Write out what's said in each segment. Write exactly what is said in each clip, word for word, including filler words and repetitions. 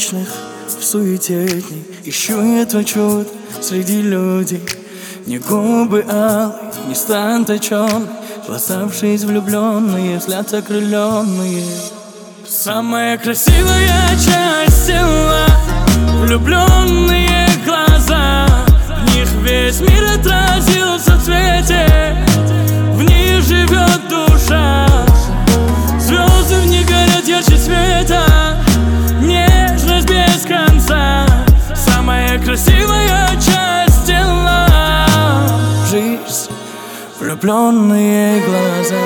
обычных в суете дней. Ищу я твой чудо среди людей. Не губы алые, не стан точен, глаза в жизнь влюбленные, взгляд окрыленные. Самая красивая часть тела, влюбленные глаза. В них весь мир отразился в цвете, в них живет душа. Звезды в них горят ярче света, нежность без конца. Самая красивая часть тела, жизнь, влюбленные глаза.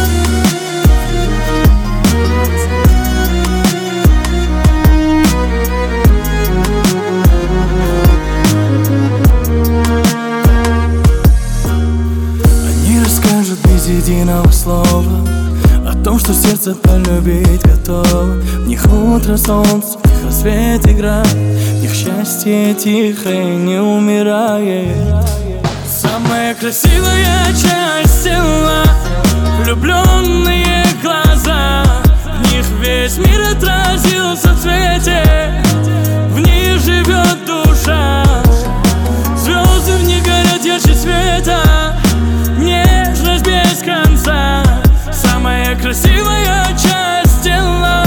Без единого слова о том, что сердце полюбить готово. В них утро, солнце, в них рассвет играет, в них счастье тихое не умирает. Самая красивая часть тела, влюбленные глаза. В них весь мир отразился в цвете, в них живет душа. Звезды в них горят ярче света, нежность без конца. Самая красивая часть тела,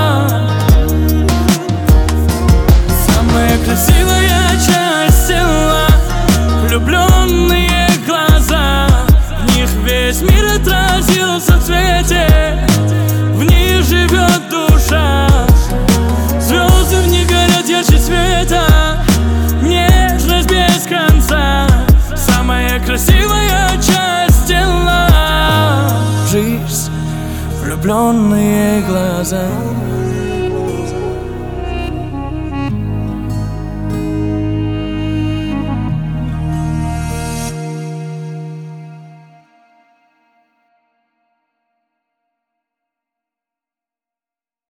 самая красивая часть тела, влюбленные глаза. В них весь мир отразился в цвете, в них живет душа. Звезды в них горят ярче света, нежность без конца. Самая красивая часть тела, жизнь, влюбленные глаза.